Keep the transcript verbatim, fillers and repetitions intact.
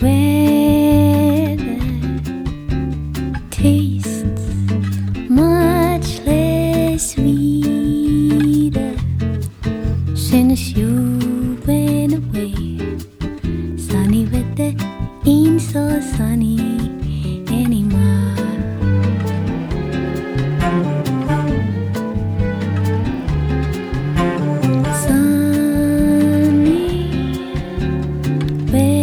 weather tastes much less sweeter since you went away. Sunny weather